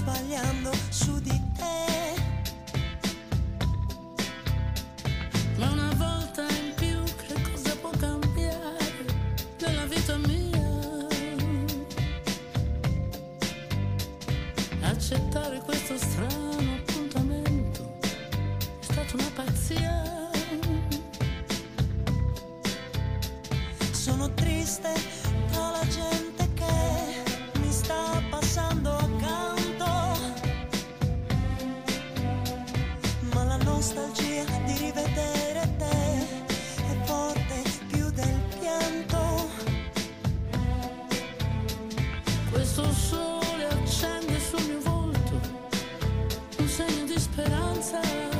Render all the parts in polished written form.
sbagliando su di te. Ma una volta in più che cosa può cambiare nella vita mia? Accettare questo strano appuntamento è stata una pazzia. Sono triste tra la gente che mi sta passando accanto, ma la nostalgia di rivedere te è forte più del pianto. Questo sole accende sul mio volto un segno di speranza.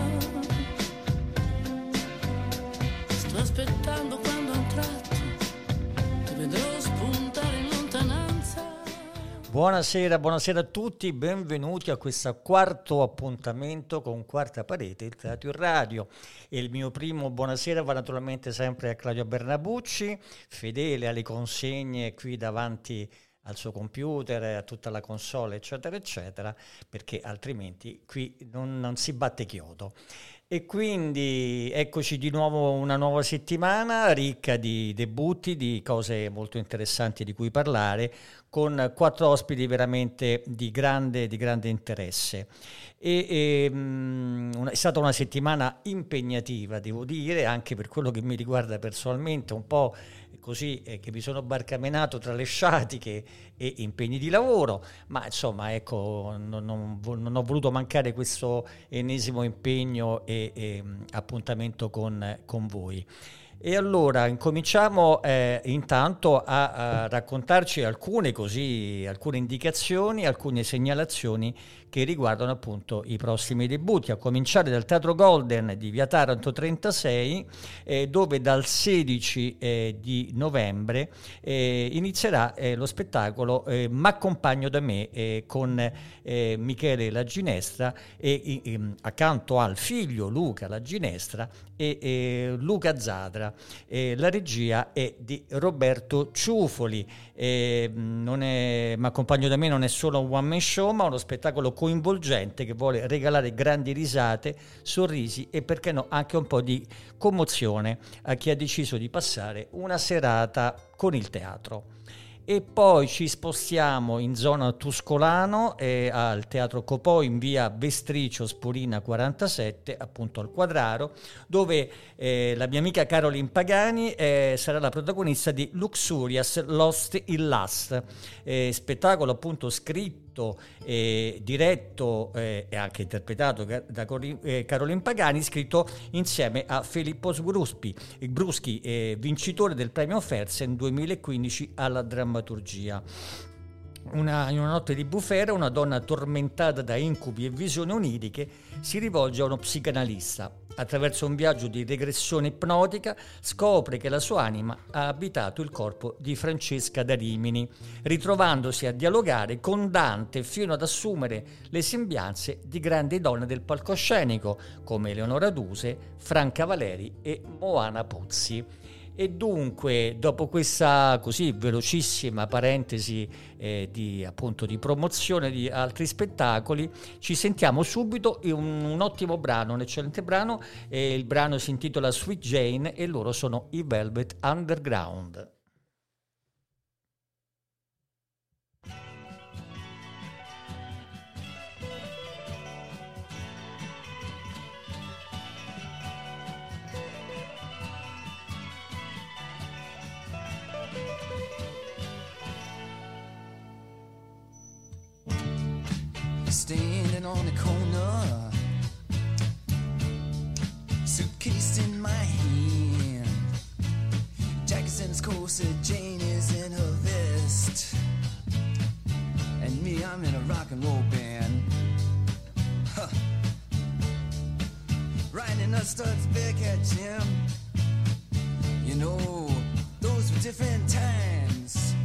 Sto aspettando quando a un tratto ti vedrò spuntare in lontananza. Buonasera, buonasera a tutti, benvenuti a questo quarto appuntamento con Quarta Parete, il Teatro in Radio. E il mio primo buonasera va naturalmente sempre a Claudio Bernabucci, fedele alle consegne qui davanti al suo computer, a tutta la console, eccetera, eccetera, perché altrimenti qui non si batte chiodo. E quindi eccoci di nuovo una nuova settimana ricca di debutti, di cose molto interessanti di cui parlare, con 4 ospiti veramente di grande interesse. È stata una settimana impegnativa, devo dire, anche per quello che mi riguarda personalmente, un po' così che mi sono barcamenato tra le sciatiche e impegni di lavoro, ma insomma ecco, non ho voluto mancare questo ennesimo impegno e appuntamento con voi. E allora incominciamo intanto a raccontarci alcune indicazioni, alcune segnalazioni che riguardano appunto i prossimi debutti, a cominciare dal Teatro Golden di Via Taranto 36, dove dal 16 di novembre inizierà lo spettacolo M'accompagno da me con Michele La Ginestra e accanto al figlio Luca La Ginestra e Luca Zadra. La regia è di Roberto Ciufoli. M'accompagno da me non è solo un one man show, ma uno spettacolo coinvolgente che vuole regalare grandi risate, sorrisi e perché no anche un po' di commozione a chi ha deciso di passare una serata con il teatro. E poi ci spostiamo in zona Tuscolano al Teatro Copò in via Vestricio Sporina 47, appunto al Quadraro, dove la mia amica Caroline Pagani sarà la protagonista di Luxurious Lost in Lust, spettacolo appunto scritto, diretto e anche interpretato da Caroline Pagani, scritto insieme a Filippo Bruschi, vincitore del premio Fersen 2015 alla drammaturgia. In una notte di bufera, una donna tormentata da incubi e visioni oniriche si rivolge a uno psicanalista. Attraverso un viaggio di regressione ipnotica scopre che la sua anima ha abitato il corpo di Francesca da Rimini, ritrovandosi a dialogare con Dante fino ad assumere le sembianze di grandi donne del palcoscenico come Eleonora Duse, Franca Valeri e Moana Pozzi. E dunque, dopo questa così velocissima parentesi di promozione di altri spettacoli, ci sentiamo subito in un ottimo brano, un eccellente brano. Il brano si intitola Sweet Jane e loro sono i Velvet Underground. Standing on the corner, suitcase in my hand, Jack's in his corset, Jane is in her vest, and me, I'm in a rock and roll band. Huh. Riding a Studs Bearcat Jim. You know, those were different times.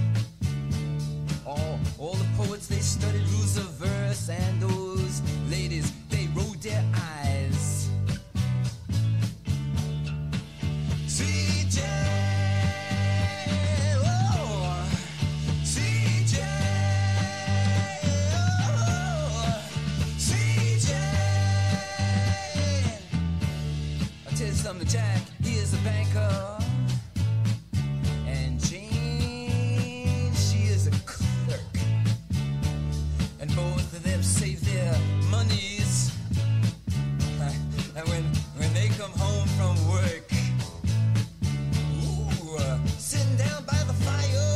All the poets, they studied rules of verse, and those ladies, they rolled their eyes. Sweet Jane, oh, Sweet Jane, oh, knees. And when they come home from work, sitting down by the fire,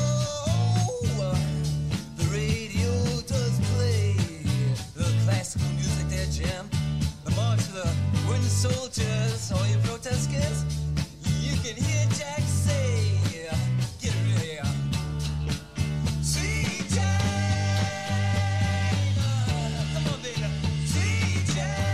the radio does play the classical music, their jam, the march of the wooden soldiers, all you protesters. You can hear Jack say, get real, Sweet Jane, come on baby, Sweet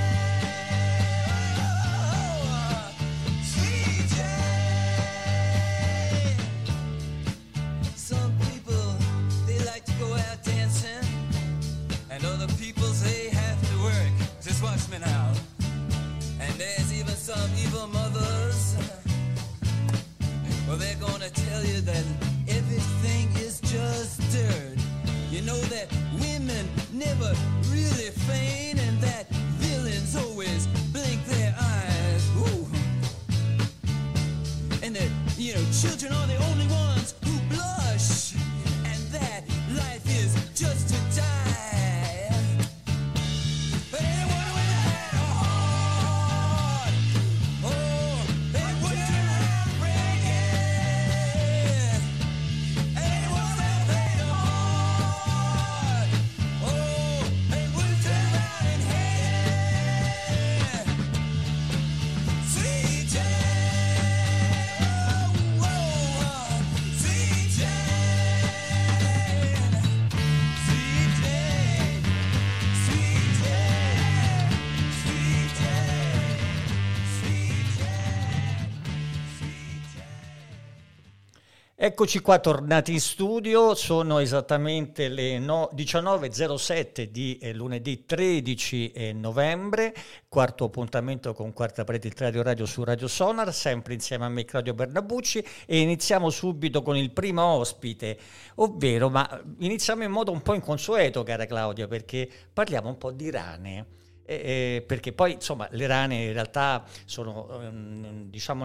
Jane, Sweet Jane. Some people, they like to go out dancing, and other people say have to work. Just watch me now. And there's even some evil mothers. Well, they're gonna tell you that everything is just dirt. You know that women never really feign, and that villains always blink their eyes. Ooh. And that, you know, children are the only ones who blush, and that life is just to die. But anyone with a heart, oh, they wouldn't break it. Anyone with a heart, oh, they wouldn't turn around and hate it. Sweet Jane, oh, Sweet Jane, Sweet Jane, Sweet Jane, Sweet Jane, Sweet Jane, Sweet Jane. Eccoci qua tornati in studio, sono esattamente le 19.07 di lunedì 13 novembre, quarto appuntamento con Quarta Parete, il radio su Radio Sonar, sempre insieme a me Claudio Bernabucci, e iniziamo subito con il primo ospite, ovvero, ma iniziamo in modo un po' inconsueto, cara Claudia, perché parliamo un po' di rane. Perché poi insomma le rane in realtà sono diciamo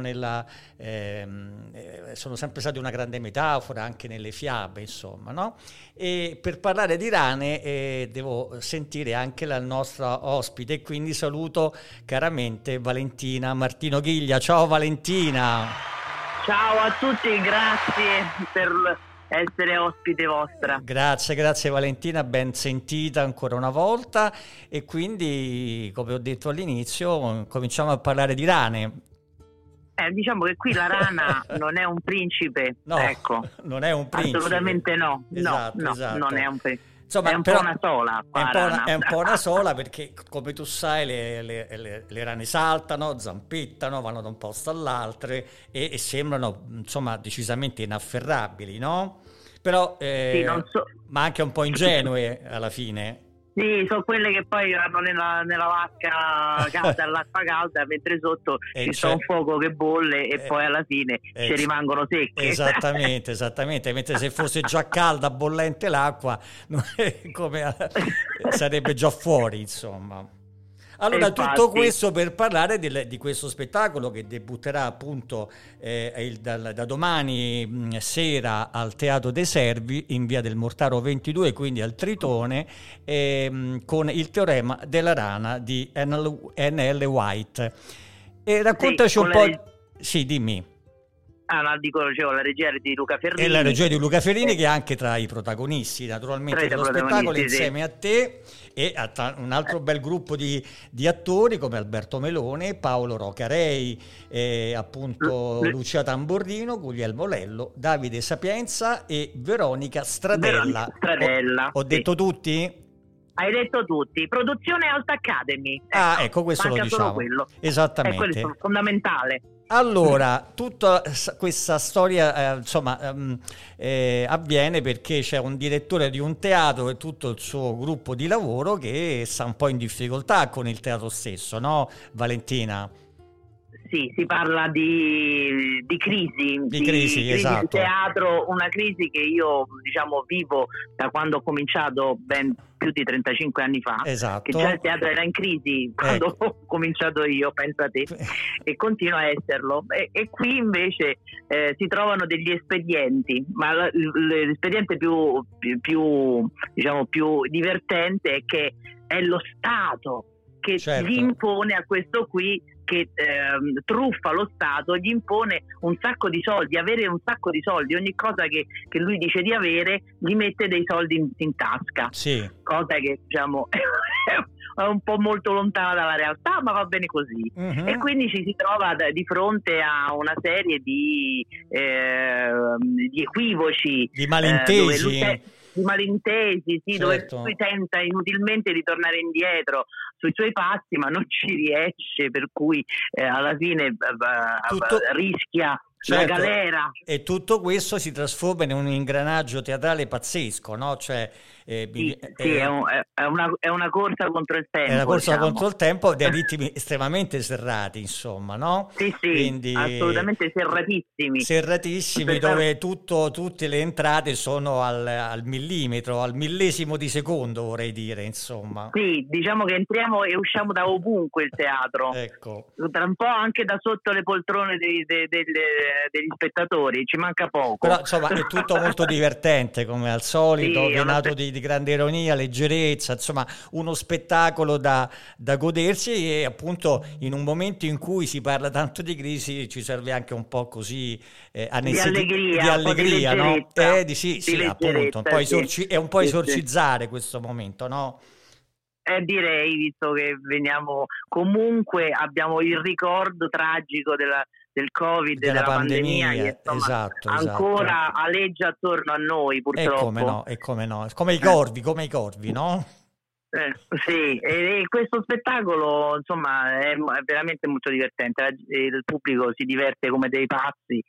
sono sempre state una grande metafora anche nelle fiabe, insomma, no? E per parlare di rane devo sentire anche la nostra ospite, e quindi saluto caramente Valentina Martino Ghiglia. Ciao Valentina. Ciao a tutti, grazie per essere ospite vostra. Grazie Valentina, ben sentita ancora una volta, e quindi, come ho detto all'inizio, cominciamo a parlare di rane. Diciamo che qui la rana non è un principe, No, ecco. non è un principe. Assolutamente no. Esatto, no, esatto. non è un principe. Insomma, è un però po' una sola. È un po' una sola, perché come tu sai le rane saltano, zampettano, vanno da un posto all'altro e sembrano insomma decisamente inafferrabili, no? Però Sì, ma anche un po' ingenue alla fine. Sì, sono quelle che poi vanno nella vasca calda, all'acqua calda, mentre sotto ci sta un fuoco che bolle e poi alla fine ci rimangono secche. Esattamente, mentre se fosse già calda, bollente l'acqua, sarebbe già fuori, insomma. Allora, Infatti. tutto questo per parlare di questo spettacolo che debutterà appunto da domani sera al Teatro dei Servi in via del Mortaro 22, quindi al Tritone, con il teorema della rana di N.L. White. E raccontaci un po'. Sì, dimmi. Dicevo, la regia di Luca Ferrini. E la regia di Luca Ferrini, che è anche tra i protagonisti naturalmente dello spettacolo, insieme a te e a un altro bel gruppo di attori come Alberto Melone, Paolo Rocarei, appunto Lucia Tamborrino, Guglielmo Lello, Davide Sapienza e Veronica Stradella. Ho detto tutti? Hai detto tutti. Produzione Alt Academy. Ecco, questo lo diciamo. Esattamente. È quello fondamentale. Allora, tutta questa storia avviene perché c'è un direttore di un teatro e tutto il suo gruppo di lavoro che sta un po' in difficoltà con il teatro stesso, no, Valentina? Sì, si parla di crisi, esatto. Di teatro, una crisi che io vivo da quando ho cominciato ben più di 35 anni fa, esatto. Che già il teatro era in crisi quando ho cominciato io, pensa te, e continua a esserlo. E qui invece si trovano degli espedienti, ma l'espediente più divertente è che è lo Stato che Certo. gli impone a questo qui, che truffa lo Stato, gli impone un sacco di soldi, avere un sacco di soldi, ogni cosa che lui dice di avere gli mette dei soldi in tasca, Sì. cosa che diciamo è un po' molto lontana dalla realtà, ma va bene così. Mhm. E quindi ci si trova di fronte a una serie di equivoci, Di malintesi. di malintesi, sì, Certo. dove lui tenta inutilmente di tornare indietro sui suoi passi, ma non ci riesce, per cui alla fine Tutto- rischia Certo. la galera. E tutto questo si trasforma in un ingranaggio teatrale pazzesco, no? Cioè, Sì, è una corsa contro il tempo. è una corsa diciamo. contro il tempo, dei ritmi estremamente serrati, insomma, no? Sì, Quindi, assolutamente serratissimi. serratissimi, Per- dove tutte le entrate sono al millimetro, al millesimo di secondo, vorrei dire, insomma. Sì, diciamo che entriamo e usciamo da ovunque il teatro, Ecco. tra un po' anche da sotto le poltrone degli spettatori, ci manca poco. Però insomma è tutto molto divertente, come al solito, Sì, è venato una- di grande ironia, leggerezza, insomma uno spettacolo da godersi, e appunto in un momento in cui si parla tanto di crisi ci serve anche un po' così Di allegria, un po' di no? leggerezza. Sì, Di sì, appunto, un po' leggerezza, è un po' sì, sì. esorcizzare questo momento, no? Direi, visto che veniamo comunque, abbiamo il ricordo tragico del Covid, Della della pandemia, che insomma, esatto, ancora esatto. aleggia attorno a noi, E purtroppo. come no, come i corvi, no? Sì, e questo spettacolo insomma è veramente molto divertente, il pubblico si diverte come dei pazzi,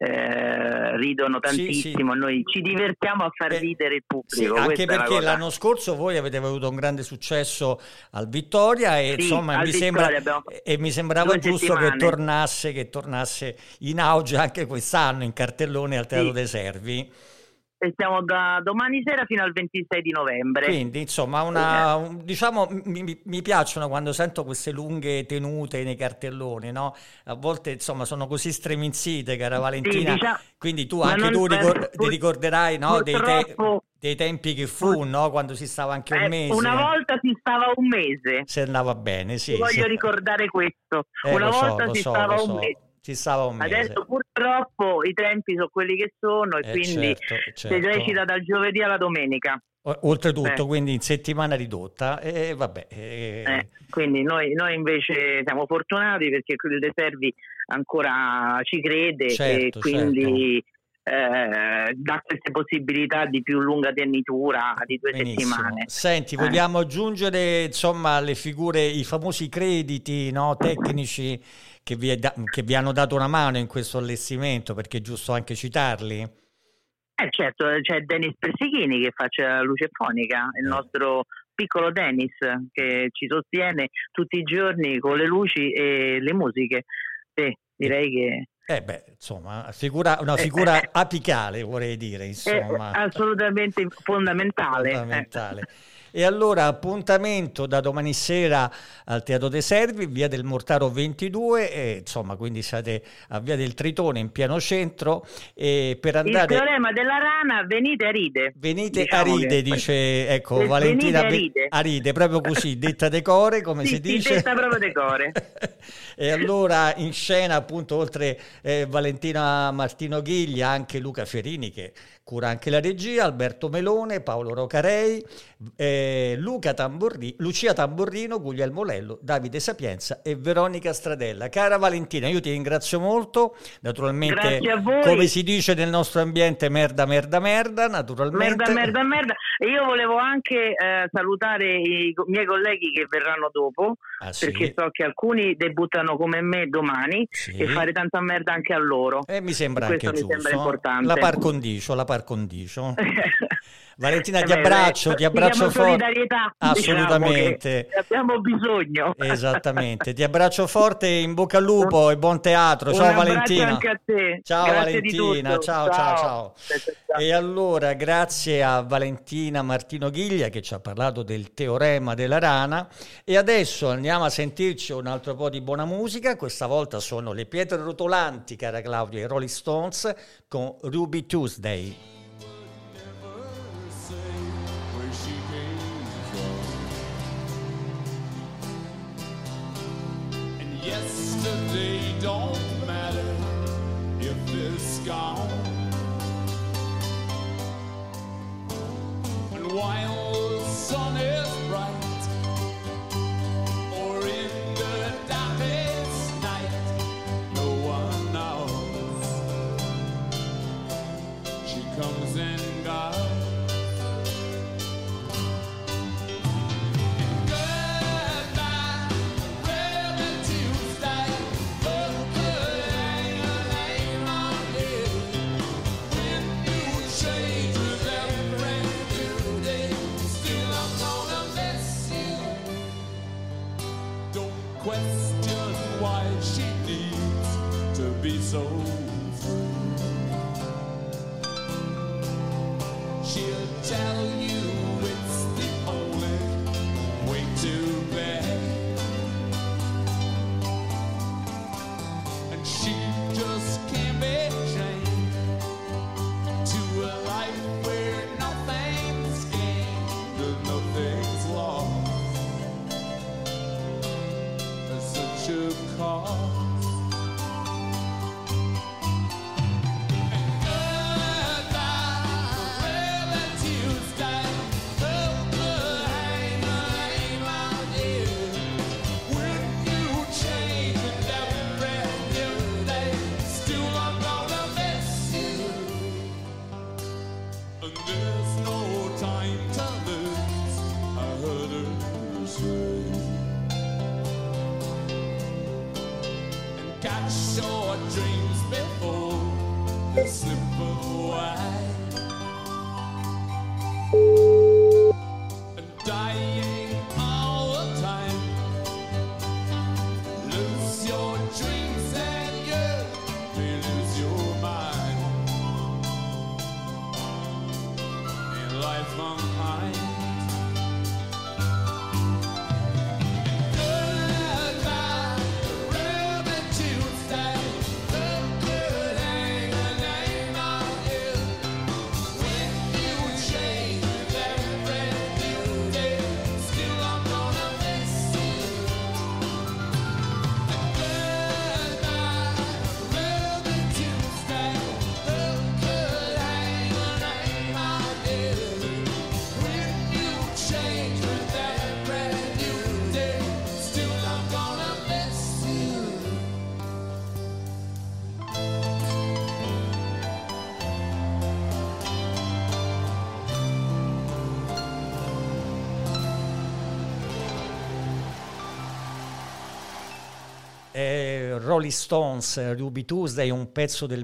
ridono tantissimo, sì. noi ci divertiamo a far ridere il Sì, pubblico. anche questa è la perché cosa. l'anno scorso voi avete avuto un grande successo al Vittoria, e Sì, insomma al Vittoria abbiamo mi sembrava 2 giusto settimane. che tornasse in auge anche quest'anno in cartellone al Teatro Sì. dei Servi. E stiamo da domani sera fino al 26 di novembre. Quindi insomma diciamo mi piacciono quando sento queste lunghe tenute nei cartelloni, no? A volte insomma sono così streminzite, cara Valentina, diciamo- quindi tu ma anche non- ti ricorderai, no? purtroppo- dei tempi che fu, no? Quando si stava anche un mese. Una volta si stava un mese. Se andava bene, sì. Ti voglio sì. ricordare questo. Una Lo so, volta lo si so, stava lo un so. mese. Ci stava un mese. Adesso purtroppo i tempi sono quelli che sono, e quindi si certo. recita dal giovedì alla domenica. Oltretutto, quindi in settimana ridotta, e vabbè. Quindi noi invece siamo fortunati, perché il De Servi ancora ci crede, Certo, e quindi dà queste possibilità di più lunga tennitura di 2 Benissimo. settimane. Senti, vogliamo aggiungere insomma le figure, i famosi crediti, no, tecnici che vi hanno dato una mano in questo allestimento, perché è giusto anche citarli? Certo, c'è Dennis Persichini che faccia la luce fonica, il nostro piccolo Dennis, che ci sostiene tutti i giorni con le luci e le musiche. Sì, direi che insomma, una figura apicale, vorrei dire, insomma. è assolutamente fondamentale. E allora appuntamento da domani sera al Teatro dei Servi, via del Mortaro 22, e insomma quindi siete a via del Tritone in pieno centro, e per andare... Il teorema della rana, venite a ride. Venite Diciamo a ride, che- dice, ecco, Venite Valentina, a ride. a ride, proprio così, detta decore, come Sì, si sì, dice. detta proprio decore. E allora in scena, appunto, oltre Valentina Martino Ghiglia, anche Luca Fierini, che cura anche la regia, Alberto Melone, Paolo Rocarei, Lucia Tamburrino, Guglielmo Lello, Davide Sapienza e Veronica Stradella. Cara Valentina, io ti ringrazio molto, naturalmente, Grazie a voi. come si dice nel nostro ambiente, merda, naturalmente. Merda. E io volevo anche salutare i miei colleghi che verranno dopo, perché so che alcuni debuttano come me domani, Sì. e fare tanta merda anche a loro. E mi sembra Questo anche mi sembra giusto. importante. La par condicio. Valentina, ti Beh, abbraccio si chiama forte. solidarietà, Assolutamente. diciamo, che abbiamo bisogno. Esattamente, ti abbraccio forte, in bocca al lupo e buon teatro. Ciao Un abbraccio Valentina. anche a te. Ciao Grazie di Valentina, tutto. ciao. Ciao. E allora grazie a Valentina Martino Ghiglia che ci ha parlato del teorema della rana, e adesso andiamo a sentirci un altro po' di buona musica. Questa volta sono le Pietre Rotolanti, cara Claudia, i Rolling Stones con Ruby Tuesday. Where she came from. yesterday don't matter if it's gone. And while the sun is bright, or in the darkest night, no one knows. She comes and goes. Question why she needs to be so free. She'll tell you it's the only way to be, and she just can't be chained to a life where nothing's gained and nothing's lost. Such a cause. And goodbye, really Tuesday, who could hang a name on you? When you change and every new day, still I'm gonna miss you. And there's no time to lose, I heard her say. Catch your dreams before they slip away. And dying all the time, lose your dreams and you may lose your mind. In life unkind. Rolling Stones, Ruby Tuesday, un pezzo del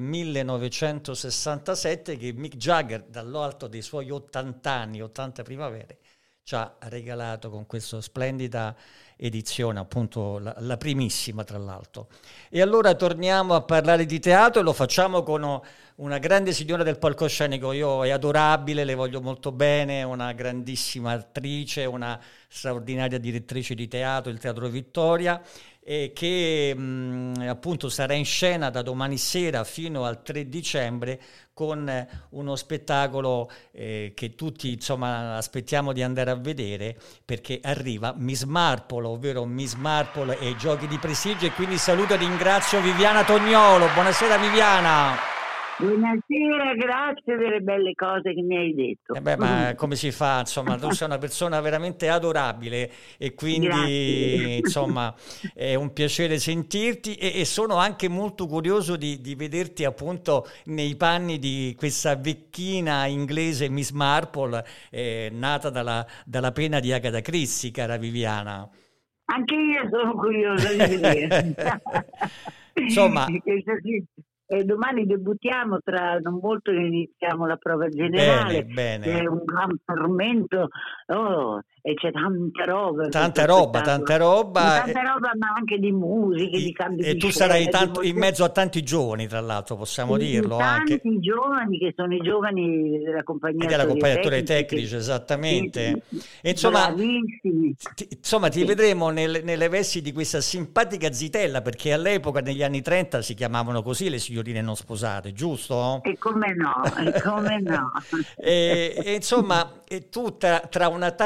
1967 che Mick Jagger dall'alto dei suoi 80 anni, 80 primavere, ci ha regalato con questa splendida edizione, appunto la primissima tra l'altro. E allora torniamo a parlare di teatro e lo facciamo con una grande signora del palcoscenico. Io è adorabile, le voglio molto bene, una grandissima attrice, una straordinaria direttrice di teatro, il Teatro Vittoria, che appunto sarà in scena da domani sera fino al 3 dicembre con uno spettacolo che tutti insomma aspettiamo di andare a vedere, perché arriva Miss Marple, ovvero Miss Marple e i Giochi di Prestigio, e quindi saluto e ringrazio Viviana Tognolo. Buonasera Viviana. Buonasera, grazie delle belle cose che mi hai detto. Ma come si fa? Insomma, tu sei una persona veramente adorabile e quindi Grazie. insomma è un piacere sentirti e sono anche molto curioso di vederti appunto nei panni di questa vecchina inglese Miss Marple, nata dalla penna di Agatha Christie, cara Viviana. Anche io sono curiosa di vedere. Insomma, E domani debuttiamo, tra non molto iniziamo la prova generale. Bene. È un gran fermento, e c'è tanta roba. Tanta roba, ma anche di musiche, di cambi di e tu scena, sarai in mezzo a tanti giovani, tra l'altro, possiamo dirlo tanti anche. giovani che sono i giovani della compagnia Attori Tecnici, esattamente. Sì, E insomma, bravissimi. ti vedremo nelle vesti di questa simpatica zitella, perché all'epoca, negli anni 30, si chiamavano così le signorine non sposate, giusto? E come no, e insomma, e tu tra una tazza di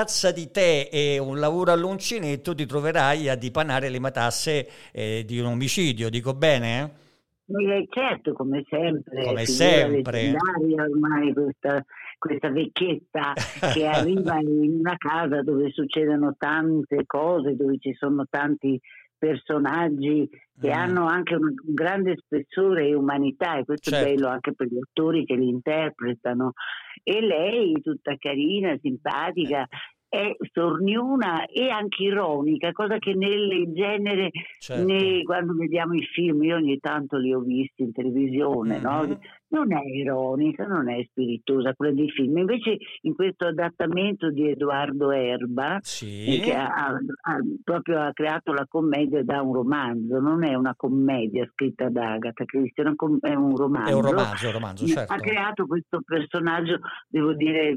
di te e un lavoro all'uncinetto ti troverai a dipanare le matasse di un omicidio, dico bene? Certo, come sempre, Come figura sempre. leggendaria ormai questa vecchietta che arriva in una casa dove succedono tante cose, dove ci sono tanti personaggi che hanno anche un grande spessore e umanità, e questo Certo. è bello anche per gli attori che li interpretano. E lei, tutta carina, simpatica, è sorniona e anche ironica, cosa che nel genere, Certo. quando vediamo i film, io ogni tanto li ho visti in televisione, no? Non è ironica, non è spiritosa quella dei film. Invece in questo adattamento di Edoardo Erba, Sì. che proprio ha creato la commedia da un romanzo, non è una commedia scritta da Agatha Christie, è un romanzo. È un romanzo, certo. Ha creato questo personaggio, devo dire,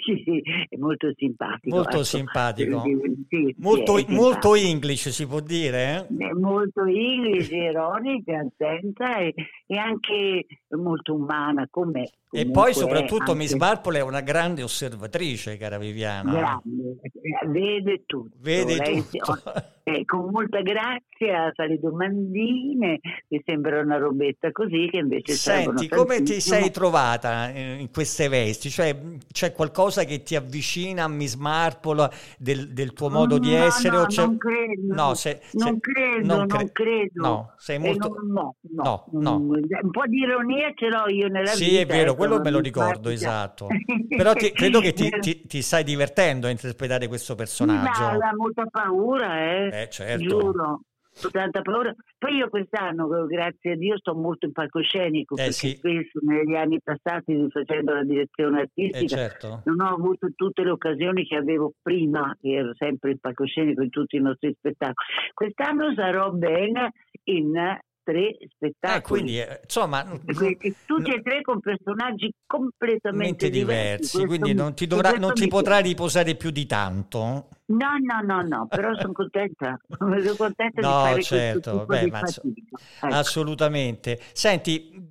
è molto simpatico. Molto ecco. simpatico. Sì, Molto, è molto simpatico. English, si può dire? È molto English, ironica, attenta e anche molto umana com'è. E Comunque poi è soprattutto anche Miss Marple è una grande osservatrice, cara Viviana. grande, vede tutto. Vede Lei tutto. con molta grazia fa le domandine che sembra una robetta così, che invece servono Senti, come ti tantissimo. sei trovata in queste vesti? Cioè, c'è qualcosa che ti avvicina a Miss Marple del tuo modo di essere? No, o c'è... non credo. No, Non credo. No, sei molto... No. No. Un po' di ironia ce l'ho io nella vita. Sì, è vero, ecco, quello me lo non ricordo, mi esatto. Però credo che ti stai divertendo a interpretare questo personaggio. Ha molta paura, Certo. giuro. Ho tanta paura. Poi io quest'anno, grazie a Dio, sto molto in palcoscenico, perché sì. spesso negli anni passati, facendo la direzione artistica, Certo. non ho avuto tutte le occasioni che avevo prima, che ero sempre in palcoscenico in tutti i nostri spettacoli. Quest'anno sarò bene in 3 spettacoli. Quindi, insomma... Tutti e 3 con personaggi completamente diversi. Quindi non ti potrai riposare più di tanto. No, però sono contenta. Sono contenta di No, fare certo, questo tipo di ma fatica. Ecco. assolutamente. Senti,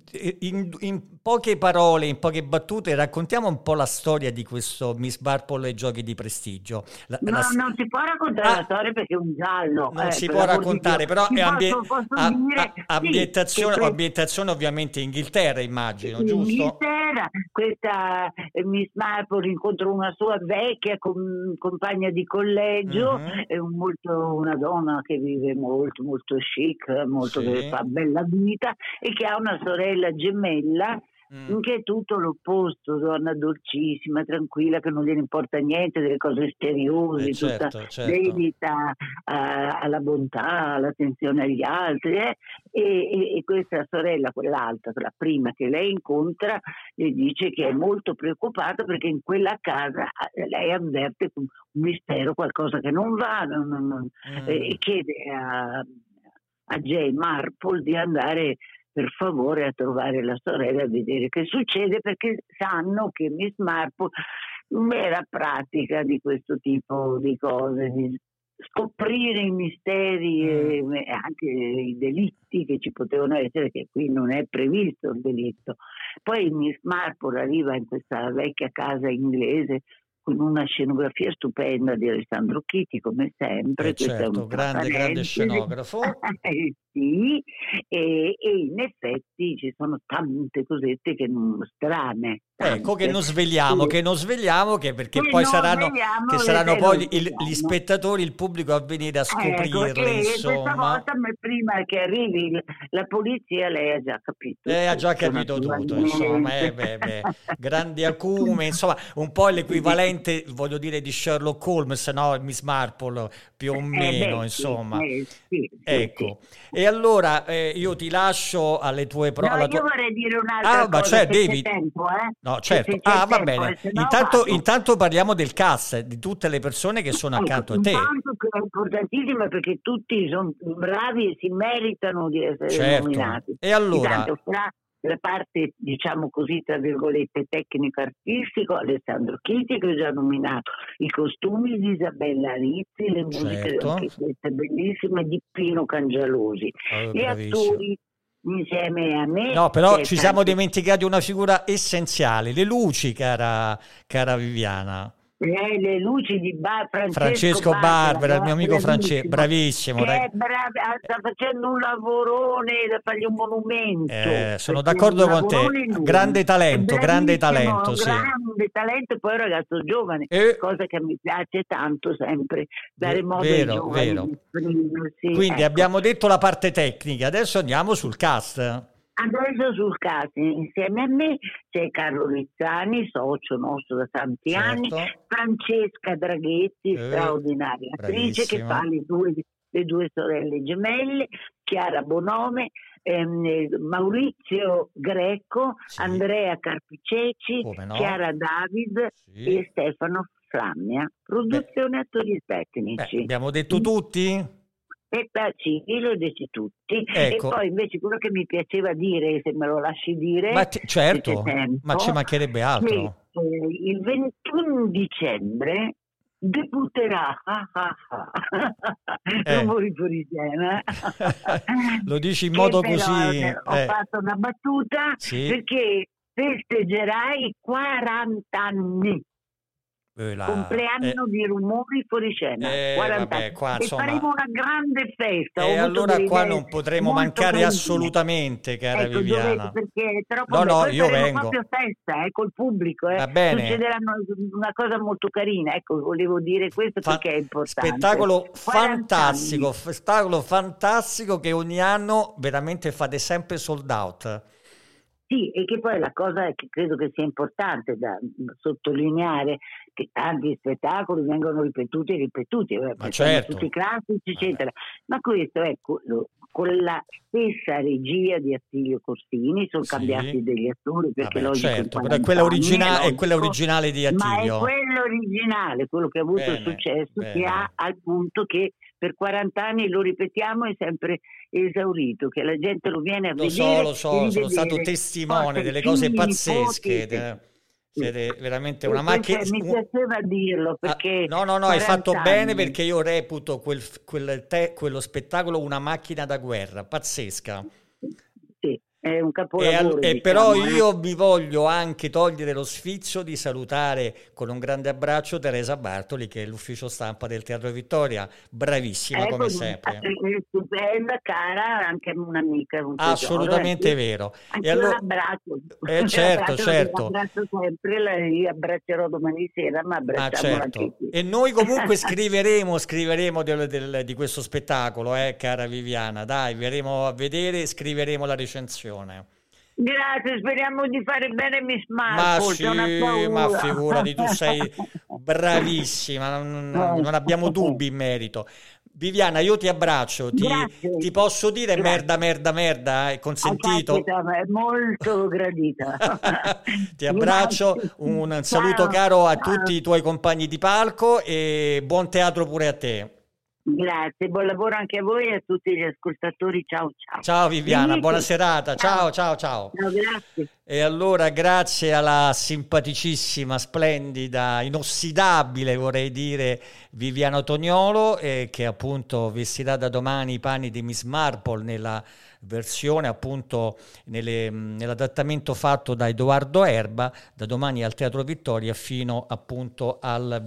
in poche parole, in poche battute, raccontiamo un po' la storia di questo Miss Marple e giochi di prestigio. Non si può raccontare la storia perché è un giallo. Non si per può l'amor di raccontare, Dio. però è Posso dire, ambientazione ovviamente Inghilterra, immagino, in giusto? Inghilterra, questa Miss Marple incontra una sua vecchia compagna di collegio, è una donna che vive molto molto chic, molto Sì. che fa bella vita e che ha una sorella gemella che è tutto l'opposto, donna dolcissima, tranquilla, che non gliene importa niente delle cose esteriori, tutta certo. dedita alla bontà, all'attenzione agli altri, e questa sorella, quell'altra, la prima che lei incontra, le dice che è molto preoccupata perché in quella casa lei avverte un mistero, qualcosa che non va, e chiede a Jane Marple di andare per favore a trovare la sorella a vedere che succede, perché sanno che Miss Marple era pratica di questo tipo di cose, di scoprire i misteri e anche i delitti che ci potevano essere, che qui non è previsto il delitto. Poi Miss Marple arriva in questa vecchia casa inglese con una scenografia stupenda di Alessandro Chiti, come sempre. Certo, grande scenografo. Sì, e in effetti ci sono tante cosette che strane. Ecco, che non sveliamo, perché Che poi non saranno poi sveliamo. gli spettatori, il pubblico a venire a scoprirle, Ecco, e questa insomma. volta, prima che arrivi la polizia, lei ha già capito. Ha già capito tutto, insomma, grandi acume, insomma, un po' l'equivalente, voglio dire, di Sherlock Holmes, no? Miss Marple, più o meno, insomma. Ecco. Sì. E allora io ti lascio alle tue No, io vorrei dire un'altra cosa, se c'è tempo, No, certo. Se c'è Va tempo, bene. se no vado. Intanto parliamo del cast, di tutte le persone che sono accanto a te. Intanto che è importantissimo, perché tutti sono bravi e si meritano di essere nominati. E allora? Intanto, fra la parte, diciamo così, tra virgolette, tecnico-artistico, Alessandro Chiti, che ho già nominato, i costumi di Isabella Rizzi, le musiche, anche queste bellissime, di Pino Cangialosi. Gli attori insieme a me. No, però ci siamo dimenticati una figura essenziale, le luci, cara Viviana. Le luci di Francesco Barbera, il mio amico Francesco, bravissimo. Che è sta facendo un lavorone da fargli un monumento. Sono perché d'accordo un con te. lavorone lui. Grande talento, È grande bravissimo, talento, sì. Grande talento, e poi un ragazzo giovane, cosa che mi piace tanto sempre, dare modo ai Vero, giovani vero. di esprimersi. Quindi Ecco. abbiamo detto la parte tecnica, adesso andiamo sul cast. Adesso sul caso, insieme a me c'è Carlo Rizzani, socio nostro da tanti anni, Francesca Draghetti, straordinaria attrice, che bravissima. fa le due sorelle gemelle, Chiara Bonome, Maurizio Greco, Sì. Andrea Carpiceci, Come no? Chiara David Sì. e Stefano Flammia. Produzione attori tecnici. Abbiamo detto tutti? Sì, lo dici tutti. Ecco. E poi invece quello che mi piaceva dire, se me lo lasci dire, Certo, se c'è tempo, ma ci mancherebbe altro. che, il 21 dicembre debutterà rumori fuori scena. Lo dici in Che modo però, così. ho fatto una battuta, Sì. perché festeggerai 40 anni. Compleanno di rumori fuori scena, 40 vabbè, anni. qua, E insomma, faremo una grande festa. Ho e avuto allora delle qua idee non potremo molto mancare carine. assolutamente, cara Ecco, Viviana. perché è troppo No, bello. no, Poi io faremo vengo. proprio festa col pubblico. Va bene. Succederà una cosa molto carina. Ecco, volevo dire questo perché è importante. Spettacolo 40 fantastico, anni. spettacolo fantastico che ogni anno veramente fate sempre sold out. Sì, e che poi la cosa che credo che sia importante da sottolineare, che tanti spettacoli vengono ripetuti e ripetuti, perché sono certo. tutti classici, eccetera. Ma questo è con la stessa regia di Attilio Corsini, sono cambiati degli attori, perché logico, certo, in però è 40 quella anni, è quella originale di ma è Attilio. quello originale, quello che ha avuto Bene, successo, bene. che ha al punto che per 40 anni, lo ripetiamo, è sempre esaurito, che la gente lo viene a vedere. Lo so, sono stato testimone delle cose pazzesche. Siete veramente una macchina. Mi piaceva dirlo perché No, hai fatto bene, perché io reputo quello spettacolo una macchina da guerra, pazzesca. Sì, è un capolavoro. E però io mi voglio anche togliere lo sfizio di salutare con un grande abbraccio Teresa Bartoli, che è l'ufficio stampa del Teatro Vittoria, bravissima come sempre. Stupenda, cara, anche un'amica. Assolutamente vero. Anche E allora, l'abbraccio. certo. Abbraccio sempre, la abbraccerò domani sera, ma abbracciamola anche qui. E noi comunque scriveremo di questo spettacolo, cara Viviana, dai, verremo a vedere e scriveremo la recensione. Grazie, speriamo di fare bene Miss Ma Marple. sì, ma figurati, tu sei bravissima, non abbiamo dubbi in merito. Viviana, io ti abbraccio, ti posso dire merda, è consentito? È molto gradita. Ti abbraccio, un saluto caro a tutti i tuoi compagni di palco e buon teatro pure a te. Grazie, buon lavoro anche a voi e a tutti gli ascoltatori. Ciao. Ciao Viviana, buona serata. Ciao. Ciao, grazie. E allora grazie alla simpaticissima, splendida, inossidabile vorrei dire Viviana Toniolo, che appunto vestirà da domani i panni di Miss Marple nella versione appunto nell'adattamento fatto da Edoardo Erba, da domani al Teatro Vittoria fino appunto al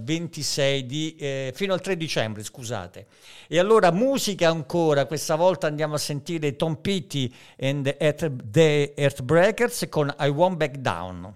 fino al 3 dicembre, scusate. E allora musica ancora, questa volta andiamo a sentire Tom Petty and the Earthbreakers con I Won't Back Down.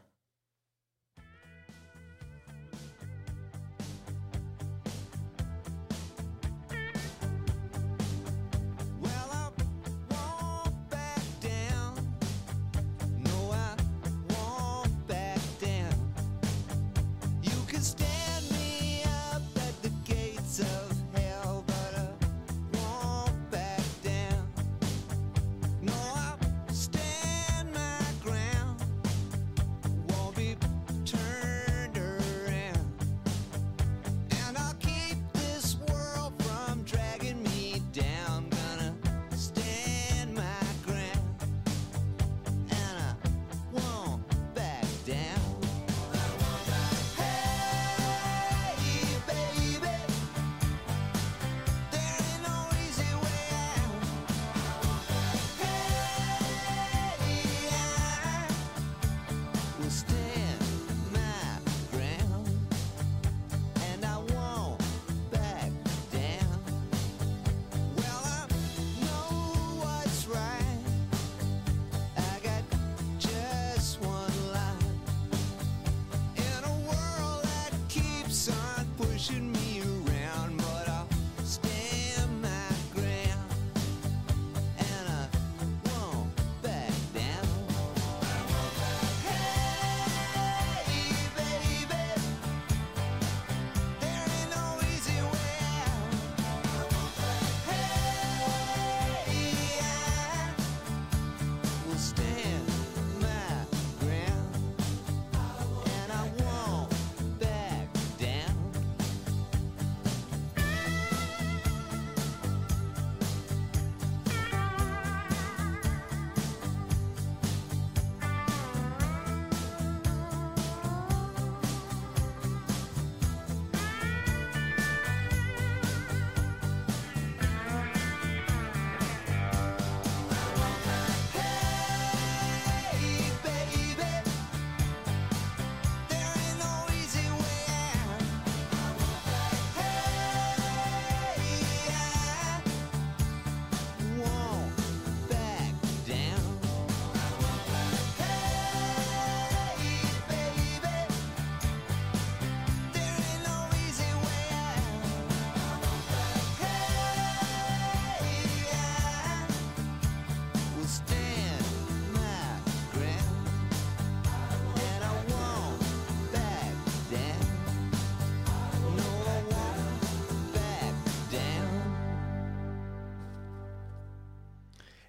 Stand my ground.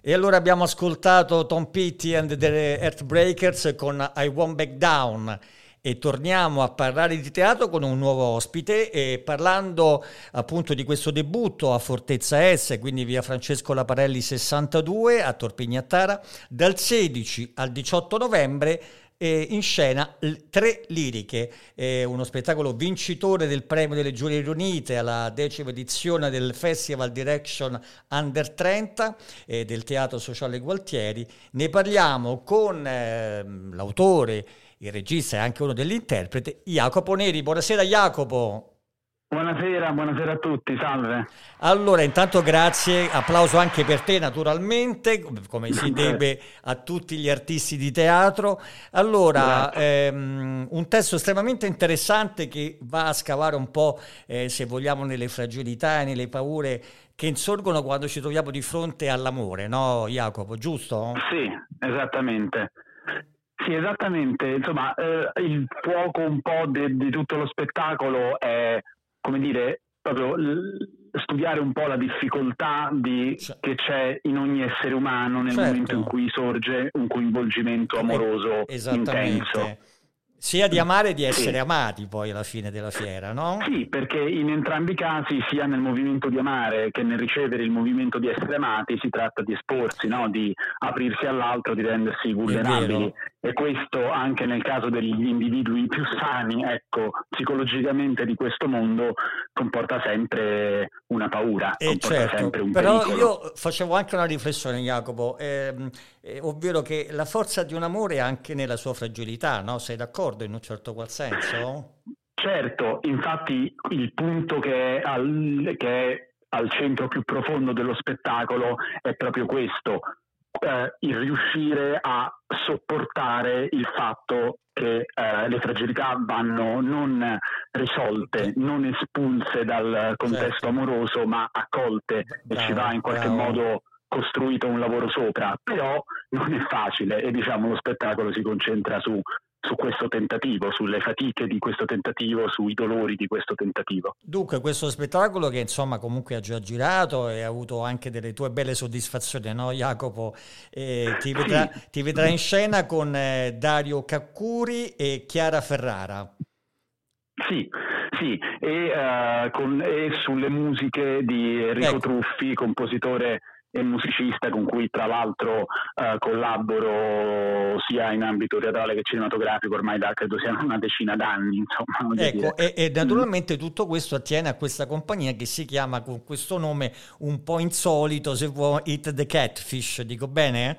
E allora abbiamo ascoltato Tom Petty and the Heartbreakers con I Won't Back Down e torniamo a parlare di teatro con un nuovo ospite e parlando appunto di questo debutto a Fortezza S, quindi via Francesco Laparelli 62 a Torpignattara, dal 16 al 18 novembre. In scena Tre Liriche, uno spettacolo vincitore del premio delle Giurie Riunite alla 10ª edizione del Festival Direction Under 30 del Teatro Sociale Gualtieri. Ne parliamo con l'autore, il regista e anche uno degli interpreti, Jacopo Neri. Buonasera Jacopo. Buonasera a tutti, salve. Allora, intanto grazie, applauso anche per te naturalmente, come si deve a tutti gli artisti di teatro. Allora, un testo estremamente interessante che va a scavare un po', se vogliamo, nelle fragilità e nelle paure che insorgono quando ci troviamo di fronte all'amore, no Jacopo, giusto? Sì, esattamente. Sì, esattamente. Insomma, il fuoco un po' di tutto lo spettacolo è, come dire, proprio studiare un po' la difficoltà che c'è in ogni essere umano nel momento in cui sorge un coinvolgimento amoroso intenso. Sia di amare e di essere amati poi alla fine della fiera, no? Sì, perché in entrambi i casi, sia nel movimento di amare che nel ricevere il movimento di essere amati, si tratta di esporsi, no? Di aprirsi all'altro, di rendersi vulnerabili. E questo anche nel caso degli individui più sani, ecco, psicologicamente di questo mondo, comporta sempre una paura, comporta sempre un però pericolo. Io facevo anche una riflessione, Jacopo, ovvero che la forza di un amore è anche nella sua fragilità, no? Sei d'accordo in un certo qual senso? Certo, infatti il punto che è al centro più profondo dello spettacolo è proprio questo, il riuscire a sopportare il fatto che le fragilità vanno non risolte, non espulse dal contesto amoroso, ma accolte, e ci va in qualche modo costruito un lavoro sopra. Però non è facile e diciamo lo spettacolo si concentra su questo tentativo, sulle fatiche di questo tentativo, sui dolori di questo tentativo. Dunque questo spettacolo che insomma comunque ha già girato e ha avuto anche delle tue belle soddisfazioni, no Jacopo? Ti vedrà in scena con Dario Caccuri e Chiara Ferrara. Sì, e sulle musiche di Enrico Truffi, compositore e musicista con cui tra l'altro collaboro sia in ambito teatrale che cinematografico ormai da credo siano una decina d'anni, insomma. Ecco, e naturalmente tutto questo attiene a questa compagnia che si chiama con questo nome un po' insolito, se vuoi, Eat the Catfish, dico bene?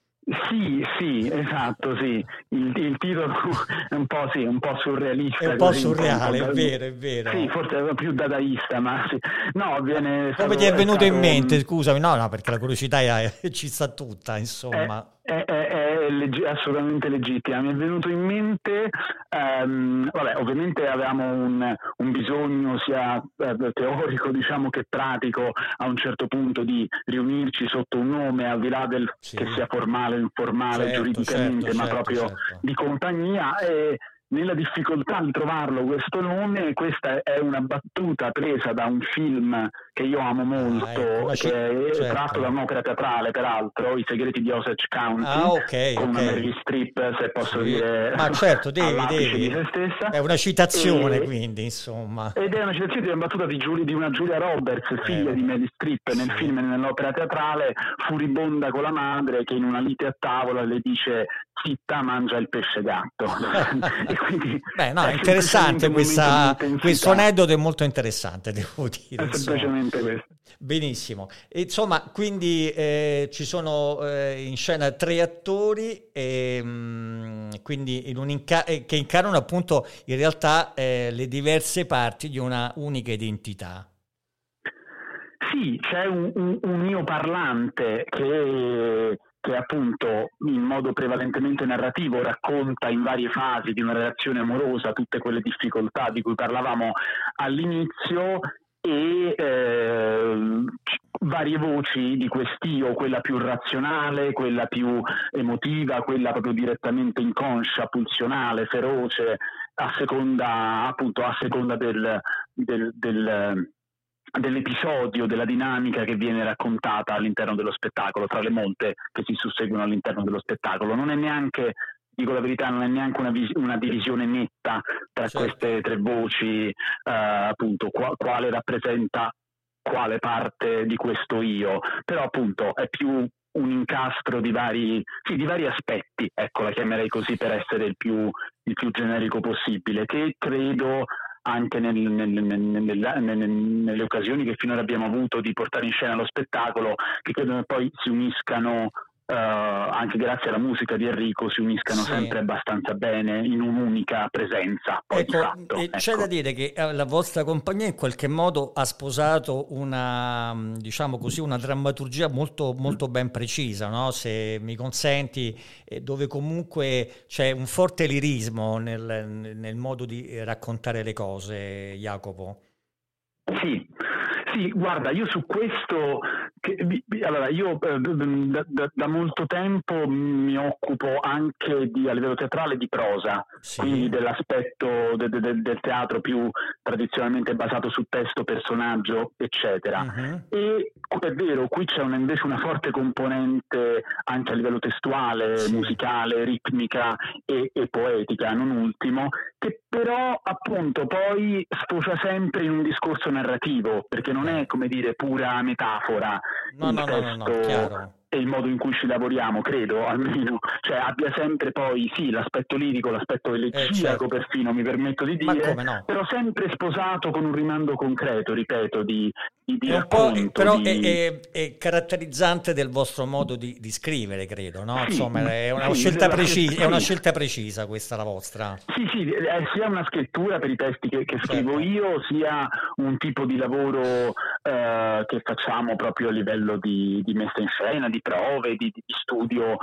Sì, esatto, sì. Il titolo è un po' surrealista. È un po' surreale, è vero. Sì, forse è più dadaista, ma sì. No, come ti è venuto in mente, scusami? No, perché la curiosità ci sta tutta, insomma. È assolutamente legittima. Mi è venuto in mente, ovviamente avevamo un bisogno sia teorico, diciamo, che pratico a un certo punto di riunirci sotto un nome, al di là del che sia formale o informale giuridicamente, ma proprio di compagnia. E nella difficoltà di trovarlo questo nome, questa è una battuta presa da un film che io amo molto, che è tratto da un'opera teatrale, peraltro, I segreti di Osage County, con una Meryl Streep, se posso dire, ma certo, devi. Di se stessa. È una citazione, quindi, insomma. Ed è una citazione di una battuta di una Julia Roberts, figlia di Meryl Streep, nel film e nell'opera teatrale, furibonda con la madre, che in una lite a tavola le dice zitta, mangia il pesce gatto. E quindi è interessante questo aneddoto, è molto interessante, devo dire. È semplicemente questo. Benissimo. E, insomma, quindi ci sono in scena 3 attori quindi che incarnano appunto in realtà le diverse parti di una unica identità. Sì, c'è un io parlante che appunto in modo prevalentemente narrativo racconta in varie fasi di una relazione amorosa tutte quelle difficoltà di cui parlavamo all'inizio, e varie voci di quest'io, quella più razionale, quella più emotiva, quella proprio direttamente inconscia, pulsionale, feroce, a seconda dell'episodio, della dinamica che viene raccontata all'interno dello spettacolo, tra le molte che si susseguono all'interno dello spettacolo. Non è neanche, dico la verità, non è neanche una divisione netta tra queste tre voci, appunto, quale rappresenta quale parte di questo io, però appunto è più un incastro di vari aspetti, ecco, la chiamerei così per essere il più generico possibile, che credo anche nelle occasioni che finora abbiamo avuto di portare in scena lo spettacolo, che credo che poi si uniscano, anche grazie alla musica di Enrico, si uniscano sempre abbastanza bene in un'unica presenza. Poi di fatto, c'è da dire che la vostra compagnia in qualche modo ha sposato una, diciamo così, una drammaturgia molto, molto ben precisa, no? Se mi consenti, dove comunque c'è un forte lirismo nel modo di raccontare le cose, Jacopo. Sì, guarda, io su questo, allora io da molto tempo mi occupo anche a livello teatrale di prosa, quindi dell'aspetto del teatro più tradizionalmente basato su testo, personaggio, eccetera. E è vero, qui c'è invece una forte componente anche a livello testuale, musicale, ritmica e poetica, non ultimo, che però appunto poi sfocia sempre in un discorso narrativo, perché non è, come dire, pura metafora il testo chiaro. E il modo in cui ci lavoriamo, credo, almeno, cioè abbia sempre poi l'aspetto lirico, l'aspetto elegiaco, perfino, mi permetto di dire, però sempre sposato con un rimando concreto, ripeto, di racconto. Però è caratterizzante del vostro modo di scrivere, credo, no? Insomma, è una scelta precisa, è una scelta precisa questa la vostra. Sì, è sia una scrittura per i testi che scrivo io, sia un tipo di lavoro che facciamo proprio a livello di messa in scena, di prove, di studio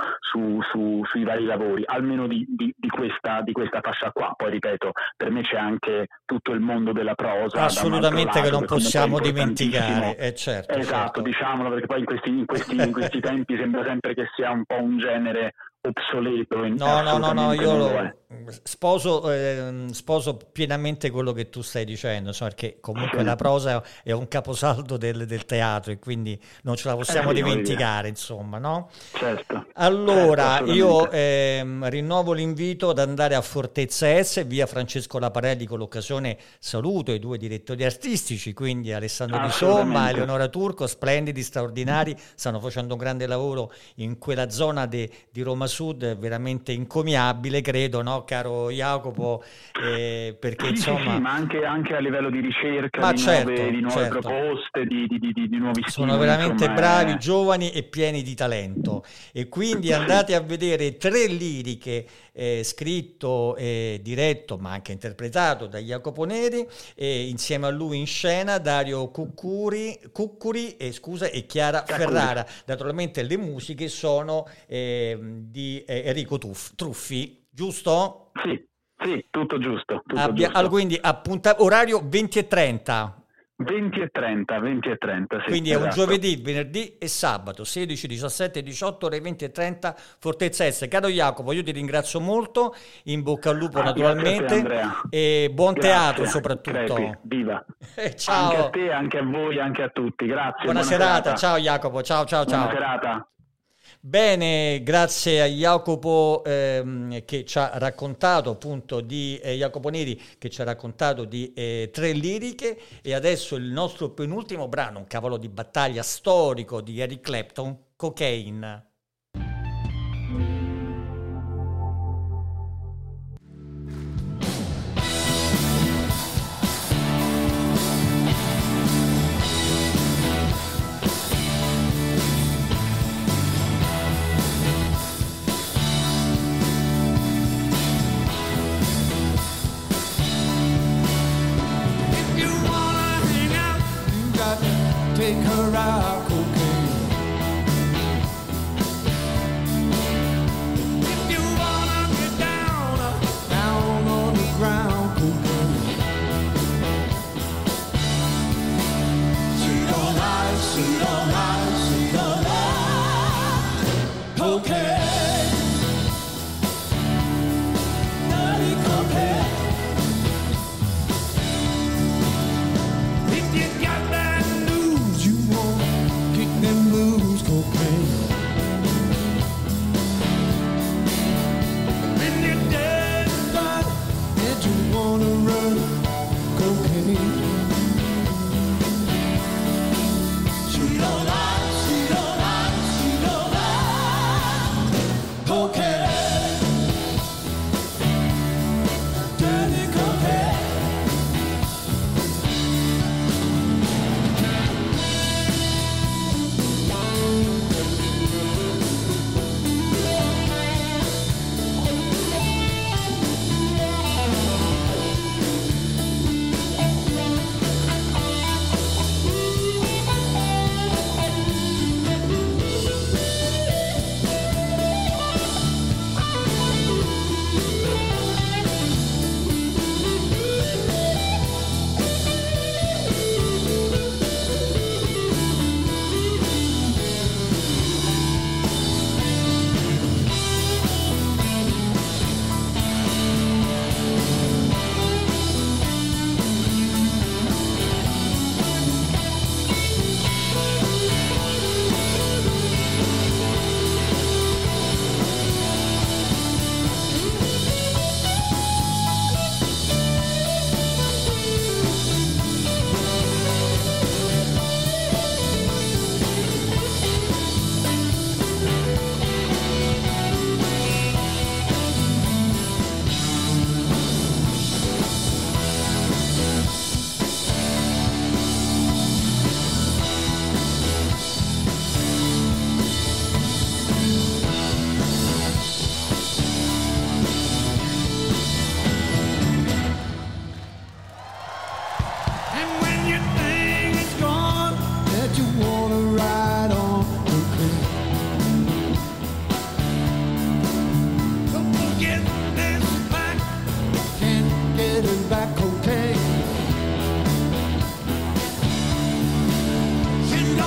sui vari lavori, almeno di questa fascia qua. Poi ripeto, per me c'è anche tutto il mondo della prosa, assolutamente, che non possiamo dimenticare, certo, esatto, diciamolo, perché poi in questi tempi sembra sempre che sia un po' un genere obsoleto. No, io sposo pienamente quello che tu stai dicendo, insomma, perché comunque la prosa è un caposaldo del teatro e quindi non ce la possiamo dimenticare, insomma, no? Certo. Allora, io rinnovo l'invito ad andare a Fortezza S, via Francesco Laparelli, con l'occasione saluto i due direttori artistici, quindi Alessandro Di Somma e Eleonora Turco, splendidi, straordinari, stanno facendo un grande lavoro in quella zona di Roma Sud, veramente encomiabile, credo, no, caro Jacopo, perché insomma... Sì, ma anche a livello di ricerca, di nuove proposte, di nuovi stimoli. Sono veramente bravi, giovani e pieni di talento, e quindi andate a vedere 3 liriche, scritto e diretto ma anche interpretato da Jacopo Neri, e insieme a lui in scena Dario Cuccuri e Chiara Ferrara. Naturalmente le musiche sono di Enrico Truffi, giusto? Sì, tutto giusto. Quindi orario 20:30. 20:30, sì. Quindi è un giovedì, venerdì e sabato, 16, 17, 18 ore 20:30, Fortezza S. Caro Jacopo, io ti ringrazio molto, in bocca al lupo naturalmente, e buon teatro soprattutto. Crepi, viva. Ciao. Anche a te, anche a voi, anche a tutti, grazie. Buona serata, ciao Jacopo, ciao. Buona serata. Bene, grazie a Jacopo che ci ha raccontato appunto di Jacopo Neri, che ci ha raccontato di 3 liriche, e adesso il nostro penultimo brano, un cavallo di battaglia storico di Eric Clapton, Cocaine. Take her out cocaine. If you wanna get down on the ground cocaine. She don't like cocaine. Dirty cocaine. If you got that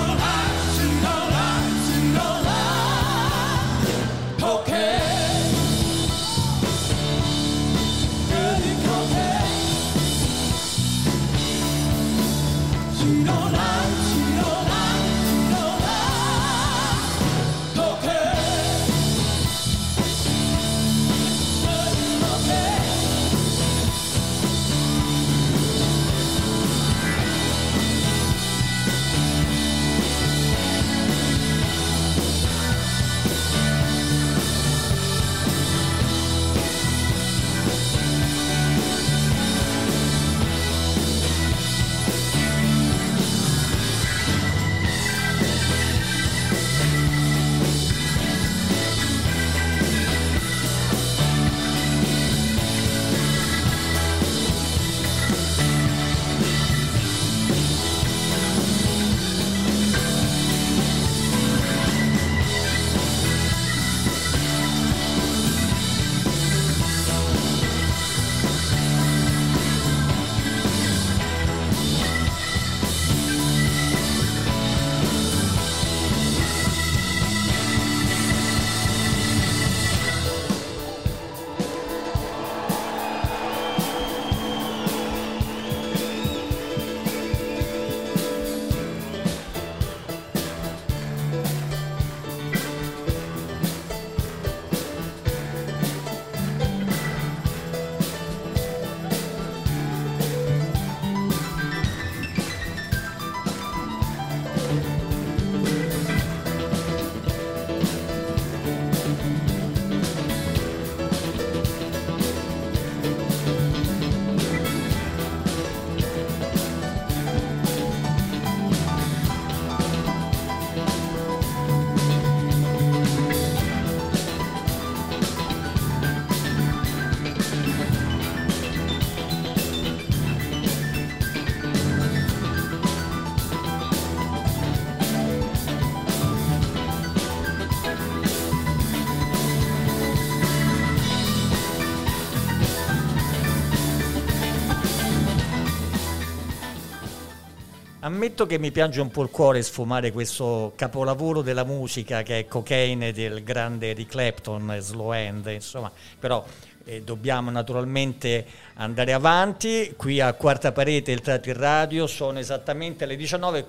don't lie, she don't lie, she don't lie. Cocaine, dirty cocaine. She don't lie, she don't lie, she don't lie. Cocaine, dirty cocaine. Ammetto che mi piange un po' il cuore sfumare questo capolavoro della musica che è Cocaine del grande Eric Clapton, Slow Hand, insomma, però dobbiamo naturalmente andare avanti. Qui a Quarta Parete, il Teatro in Radio, sono esattamente le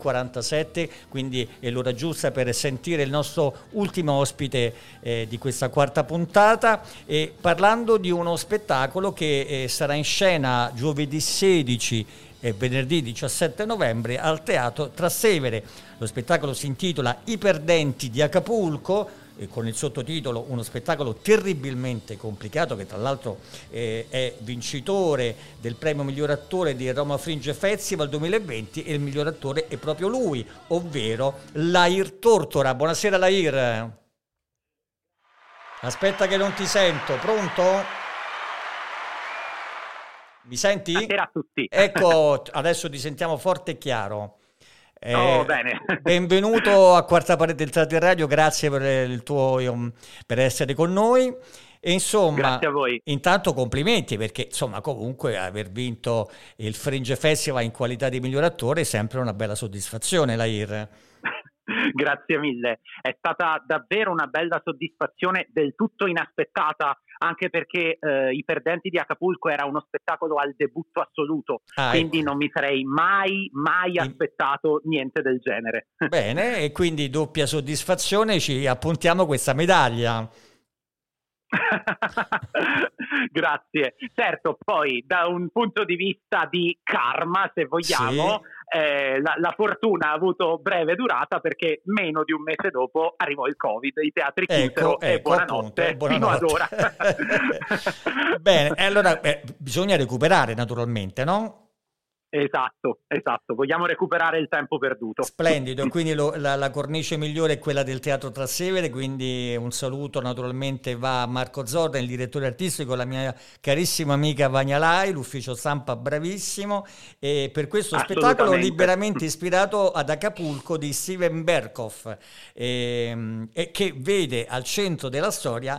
19:47, quindi è l'ora giusta per sentire il nostro ultimo ospite di questa quarta puntata, parlando di uno spettacolo che sarà in scena giovedì 16 e venerdì 17 novembre al Teatro Trastevere. Lo spettacolo si intitola I perdenti di Acapulco, con il sottotitolo uno spettacolo terribilmente complicato, che tra l'altro è vincitore del premio miglior attore di Roma Fringe Festival 2020, e il miglior attore è proprio lui, ovvero Lair Tortora. Buonasera Lair. Aspetta che non ti sento, pronto? Mi senti? Buonasera a tutti. Ecco, adesso ti sentiamo forte e chiaro. Bene. Benvenuto a Quarta Parete del Teatro in Radio, grazie per essere con noi. E insomma, grazie a voi. Intanto complimenti, perché insomma comunque aver vinto il Fringe Festival in qualità di miglior attore è sempre una bella soddisfazione, Lair. Grazie mille, è stata davvero una bella soddisfazione, del tutto inaspettata, anche perché I perdenti di Acapulco era uno spettacolo al debutto assoluto, quindi non mi sarei mai aspettato niente del genere. Bene, e quindi doppia soddisfazione, ci appuntiamo questa medaglia. Grazie. Certo, poi da un punto di vista di karma, se vogliamo, sì, la fortuna ha avuto breve durata, perché meno di un mese dopo arrivò il Covid, i teatri chiusero, e buonanotte, appunto, fino ad ora. Bene, allora bisogna recuperare naturalmente, no? Esatto, vogliamo recuperare il tempo perduto. Splendido, quindi la cornice migliore è quella del Teatro Trastevere, quindi un saluto naturalmente va a Marco Zorda, il direttore artistico, la mia carissima amica Vania Lai, l'ufficio stampa bravissimo, e per questo spettacolo liberamente ispirato ad Acapulco di Steven Berkoff, e che vede al centro della storia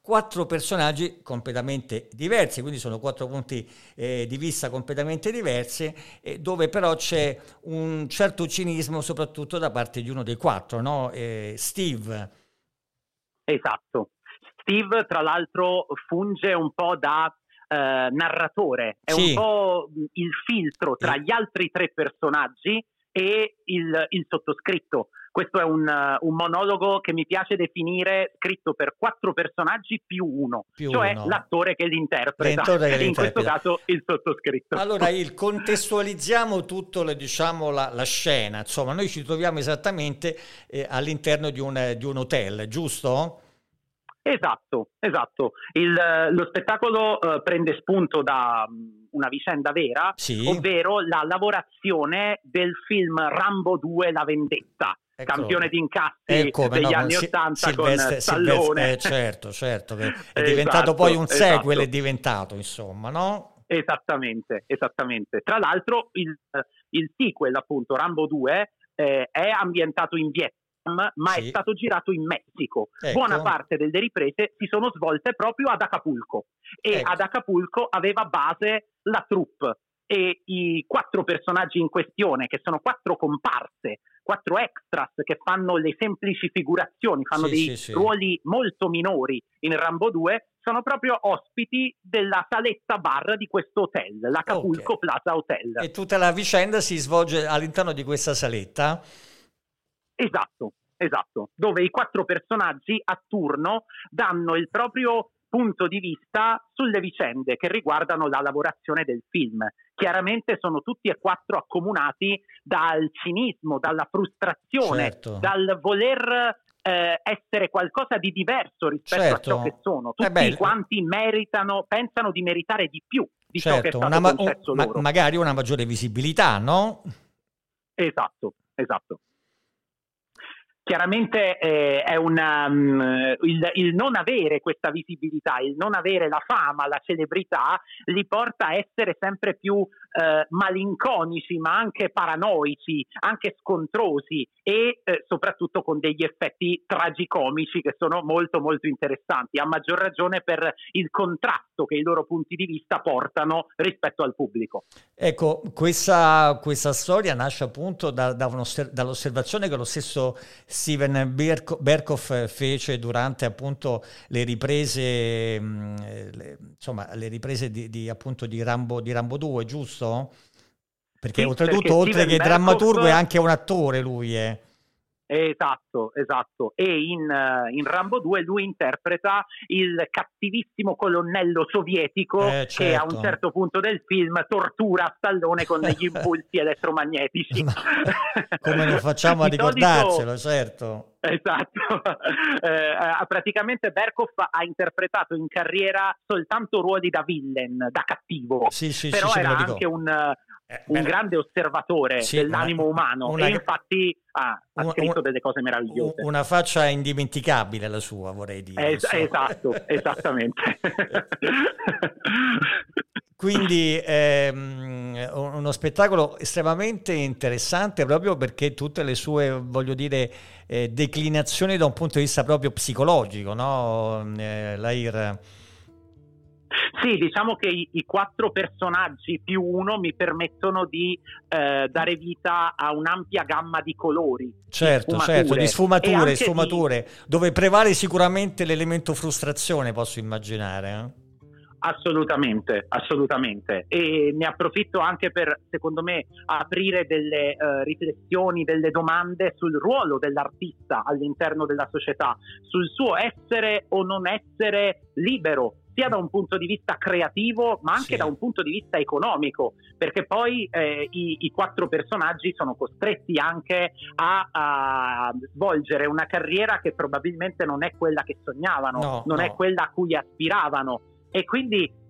4 personaggi completamente diversi, quindi sono 4 punti di vista completamente diversi, dove però c'è un certo cinismo soprattutto da parte di uno dei 4, no? Steve. Esatto. Steve, tra l'altro, funge un po' da narratore, è Sì. un po' il filtro tra gli altri 3 personaggi e il sottoscritto. Questo è un monologo che mi piace definire scritto per 4 personaggi più uno, cioè l'attore che li interpreta, in questo caso il sottoscritto. Allora, contestualizziamo tutto diciamo, la scena, insomma, noi ci troviamo esattamente all'interno di un hotel, giusto? Esatto. Lo spettacolo prende spunto da una vicenda vera, sì, ovvero la lavorazione del film Rambo 2 La vendetta, campione di incassi degli anni '80 con Stallone. Certo, che è diventato poi un sequel, è diventato, insomma, no? Esattamente. Tra l'altro il sequel, appunto, Rambo 2, è ambientato in Vietnam, ma è stato girato in Messico. Buona parte delle riprese si sono svolte proprio ad Acapulco e ad Acapulco aveva base la troupe, e i 4 personaggi in questione, che sono 4 comparse, 4 extras che fanno le semplici figurazioni, fanno dei ruoli molto minori in Rambo 2, sono proprio ospiti della saletta bar di questo hotel, l'Acapulco Plaza Hotel. E tutta la vicenda si svolge all'interno di questa saletta? Esatto, dove i 4 personaggi a turno danno il proprio punto di vista sulle vicende che riguardano la lavorazione del film. Chiaramente sono tutti e 4 accomunati dal cinismo, dalla frustrazione, dal voler essere qualcosa di diverso rispetto a ciò che sono. Tutti quanti pensano di meritare di più di ciò che è stato concesso loro. Magari una maggiore visibilità, no? Esatto. Chiaramente è il non avere questa visibilità, il non avere la fama, la celebrità, li porta a essere sempre più malinconici, ma anche paranoici, anche scontrosi e soprattutto con degli effetti tragicomici che sono molto molto interessanti, a maggior ragione per il contrasto che i loro punti di vista portano rispetto al pubblico. Ecco, questa storia nasce appunto dall'osservazione che lo stesso Steven Berkoff fece durante appunto le riprese, le riprese di Rambo 2, giusto? Perché oltretutto, oltre che drammaturgo, è anche un attore, lui è. Esatto. E in Rambo 2 lui interpreta il cattivissimo colonnello sovietico che a un certo punto del film tortura Stallone con degli impulsi elettromagnetici. Come non facciamo a ricordarselo, certo. Esatto. Praticamente Berkoff ha interpretato in carriera soltanto ruoli da villain, da cattivo, però era anche un grande osservatore dell'animo umano e infatti ha scritto delle cose meravigliose. Una faccia indimenticabile la sua, vorrei dire. Esatto, esattamente. Quindi uno spettacolo estremamente interessante proprio perché tutte le sue, voglio dire, declinazioni da un punto di vista proprio psicologico, no, Lair? Sì, diciamo che i 4 personaggi più uno mi permettono di dare vita a un'ampia gamma di colori. Certo, di sfumature, dove prevale sicuramente l'elemento frustrazione, posso immaginare. Assolutamente. E ne approfitto anche per, secondo me, aprire delle riflessioni, delle domande sul ruolo dell'artista all'interno della società, sul suo essere o non essere libero, sia da un punto di vista creativo ma anche da un punto di vista economico, perché poi i 4 personaggi sono costretti anche a svolgere una carriera che probabilmente non è quella che sognavano, non è quella a cui aspiravano, e quindi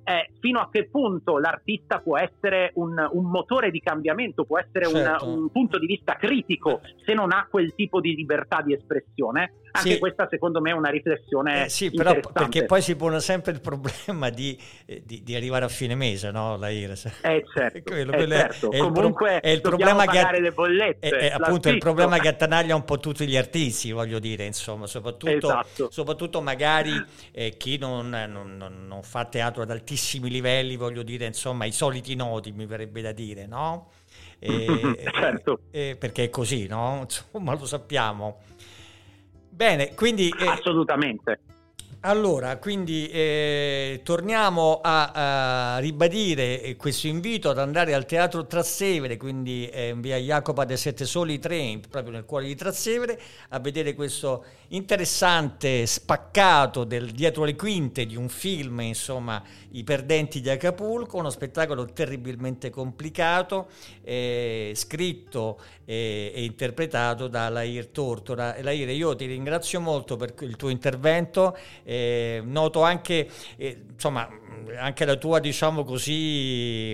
fino a che punto l'artista può essere un motore di cambiamento, può essere un punto di vista critico se non ha quel tipo di libertà di espressione. Anche questa secondo me è una riflessione sì, però interessante. Perché poi si pone sempre il problema di arrivare a fine mese, no? La IRES. Certo. È comunque il dobbiamo problema pagare le bollette. È appunto il problema che attanaglia un po' tutti gli artisti, voglio dire, insomma, soprattutto magari chi non fa teatro ad altissimi livelli, voglio dire, insomma, i soliti noti, mi verrebbe da dire, no? Certo. Perché è così, no? Insomma, lo sappiamo. Bene, quindi assolutamente. Allora, quindi torniamo a ribadire questo invito ad andare al Teatro Trastevere, quindi in via Jacopa dei Sette Soli 3, proprio nel cuore di Trastevere, a vedere questo interessante spaccato del dietro le quinte di un film, insomma, I Perdenti di Acapulco, uno spettacolo terribilmente complicato, scritto e interpretato da Lair Tortora. E Lair, io ti ringrazio molto per il tuo intervento. Noto anche insomma anche la tua, diciamo così,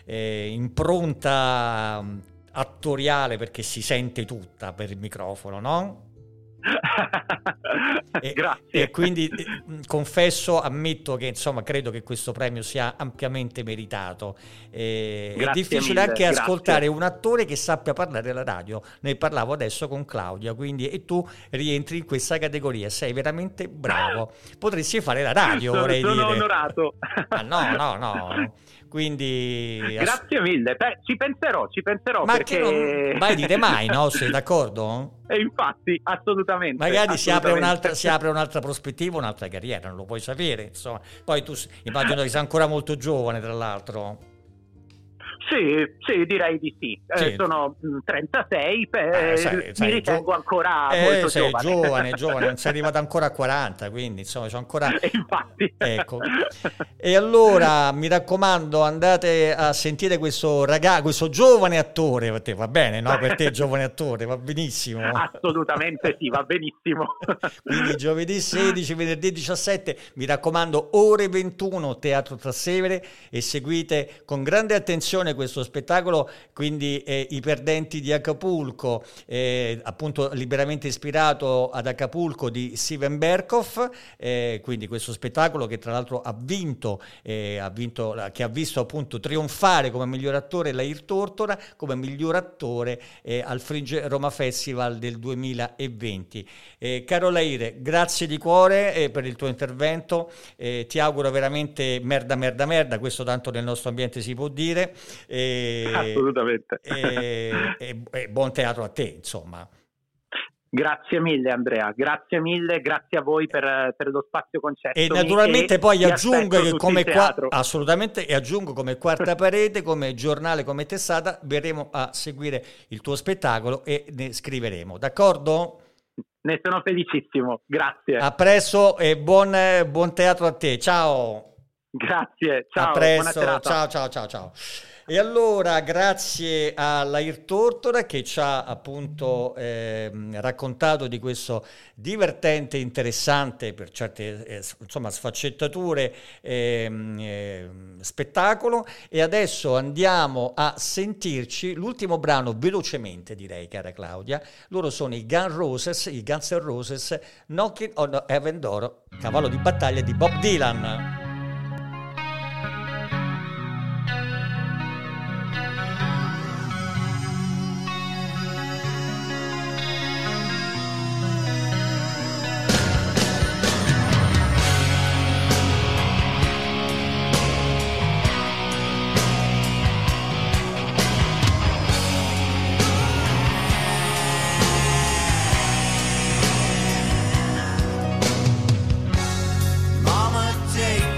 impronta attoriale, perché si sente tutta per il microfono, no? Grazie. E quindi ammetto che insomma credo che questo premio sia ampiamente meritato. È difficile anche ascoltare un attore che sappia parlare alla radio. Ne parlavo adesso con Claudia, quindi, e tu rientri in questa categoria, sei veramente bravo. Potresti fare la radio, vorrei dire. Sono onorato. No. Quindi grazie mille. Ci penserò ma perché che non mai dire mai, no? Sei d'accordo? Infatti, assolutamente. Magari si apre un'altra prospettiva, un'altra carriera, non lo puoi sapere, insomma. Poi tu immagino che sei ancora molto giovane, tra l'altro. Sì, direi di sì. Sono 36, mi ritengo ancora molto giovane. Non sei arrivato ancora a 40, quindi insomma c'è ancora. Infatti. Ecco. E allora mi raccomando, andate a sentire questo giovane attore. Per te va bene, no? Per te giovane attore, va benissimo. Assolutamente sì, va benissimo. Quindi giovedì 16, venerdì 17, mi raccomando, ore 21, Teatro Trastevere, e seguite con grande attenzione questo spettacolo, quindi I Perdenti di Acapulco, appunto liberamente ispirato ad Acapulco di Steven Berkoff, quindi questo spettacolo che tra l'altro che ha visto appunto trionfare come miglior attore Lair Tortora, come miglior attore al Fringe Roma Festival del 2020. Caro Lair, grazie di cuore per il tuo intervento, ti auguro veramente merda, questo tanto nel nostro ambiente si può dire. Assolutamente. E buon teatro a te, insomma. Grazie mille Andrea, grazie a voi per lo spazio concesso. E naturalmente poi aggiungo che aggiungo come quarta parete, come giornale, come testata, verremo a seguire il tuo spettacolo e ne scriveremo, d'accordo? Ne sono felicissimo, grazie. A presto e buon teatro a te, ciao. Grazie, ciao. A presto, ciao. E allora grazie a Lair Tortora che ci ha appunto raccontato di questo divertente, interessante, per certe sfaccettature, spettacolo. E adesso andiamo a sentirci l'ultimo brano velocemente, direi, cara Claudia. Loro sono i Guns N' Roses, Knocking on Heaven Door, cavallo di battaglia di Bob Dylan. Mama, take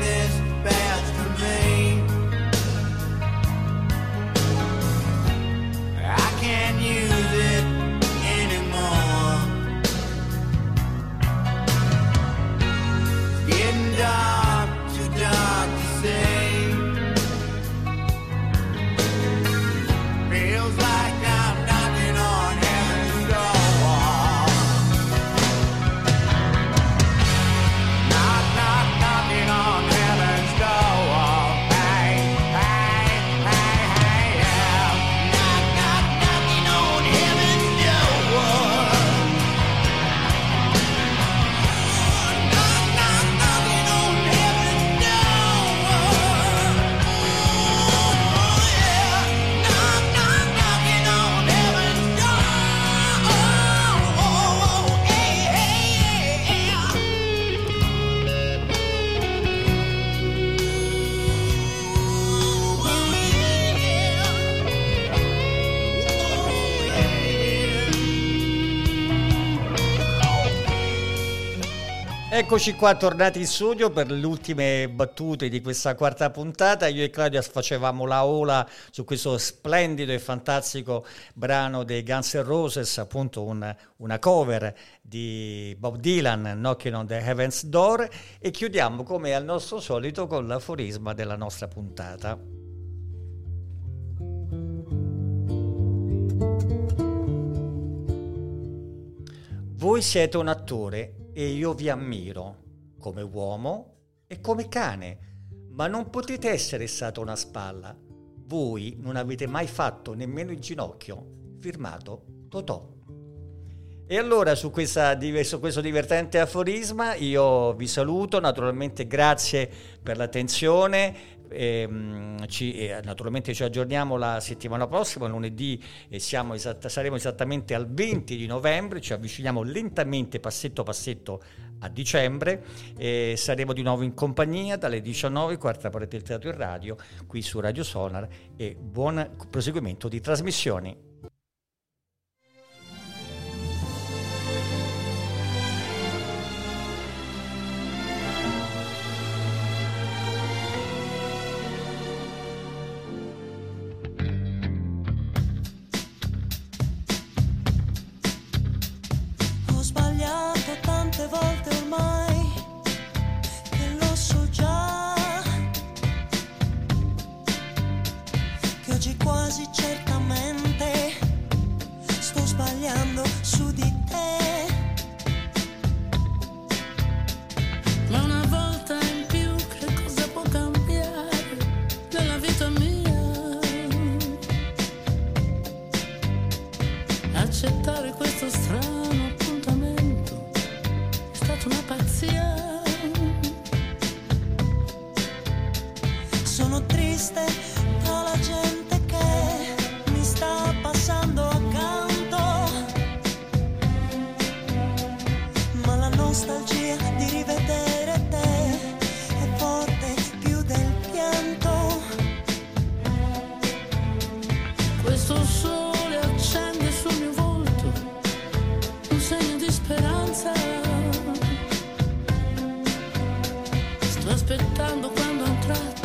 Eccoci qua tornati in studio per le ultime battute di questa quarta puntata. Io e Claudia facevamo la ola su questo splendido e fantastico brano dei Guns N' Roses, appunto una cover di Bob Dylan, Knocking on the Heaven's Door, e chiudiamo come al nostro solito con l'aforisma della nostra puntata. Voi siete un attore e io vi ammiro come uomo e come cane, ma non potete essere stato una spalla. Voi non avete mai fatto nemmeno il ginocchio. Firmato Totò. E allora su questo divertente aforisma io vi saluto, naturalmente grazie per l'attenzione. Naturalmente ci aggiorniamo la settimana prossima, lunedì, saremo esattamente al 20 di novembre, ci avviciniamo lentamente passetto passetto a dicembre, e saremo di nuovo in compagnia dalle 19, quarta parete del Teatro in Radio, qui su Radio Sonar, e buon proseguimento di trasmissioni. Tante volte ormai che lo so già, che oggi quasi certamente sto sbagliando su di te. Ma una volta in più che cosa può cambiare nella vita mia? Accettare questo strano appuntamento è stata una pazzia. Sono triste tra la gente che mi sta passando accanto, ma la nostalgia di rivedere te è forte più del pianto. Questo sole accende sul mio volto un segno di speranza. Sto aspettando quando a un tratto